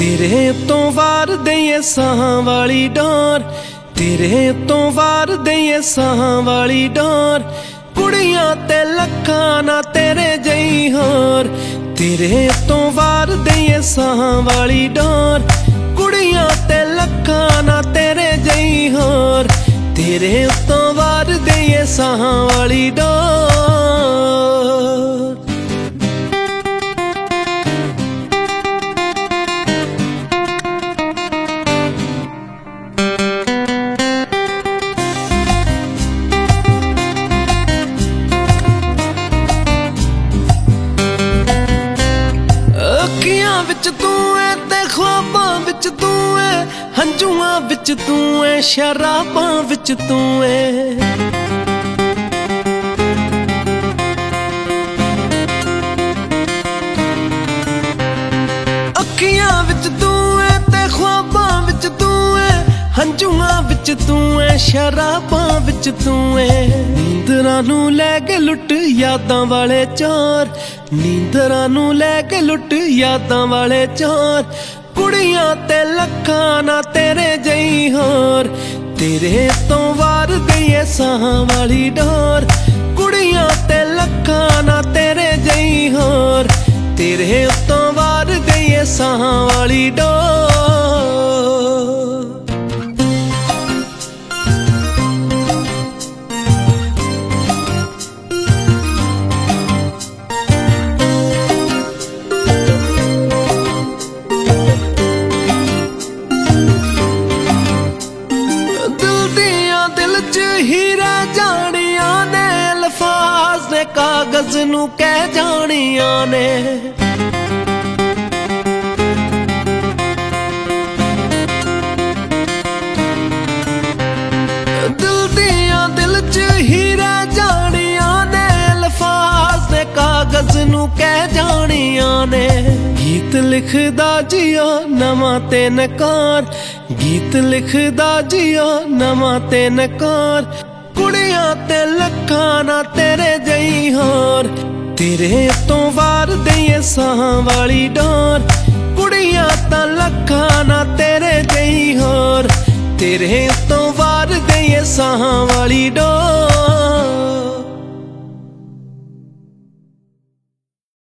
तेरे तो वार दईए साहां वाली डोर, तेरे तो वार दईए साहां वाली डोर। कुड़ियां ते लखां ना तेरे जई होर, तेरे तो वार दईए साहां वाली डोर। कुड़ियां ते लखां ना तेरे जई होर, तेरे तो वार दईए साहां वाली डोर। अखियां विच तू है ते ख्वाबां विच तू है, हंजुआं विच तू है, शराबां विच तू है। अखियां विच तू है ते ख्वाबां विच तू है, हंजुआं विच तू है, शराबां विच तू है। नींदरां नूं लै के लुट यादां वाले चोर, नींदरां नूं लै के लुट यादां वाले चोर। कुड़ियां ते लखां ना तेरे जई होर, तेरे तो वार दईए साहां वाली डोर। कुड़ियां ते लखां ना तेरे जई होर, तेरे तो वार दईए साहां वाली डोर। हीरा जानिया ने अल्फाज ने कागज नू कह जानिया ने। दिल दिया दिल च हीरा जानिया ने अल्फाज ने कागज नू कह जानिया ने। गीत लिखदा जिया नवां ते नकार, गीत लिखदा जिया नवां ते नकार। कुड़ियां ते लखां ना तेरे जई होर, तेरे तो वार दईए साहां वाली डोर। कुड़ियां तां लखां ना तेरे जई होर, तेरे तो वार दईए साहां वाली डोर।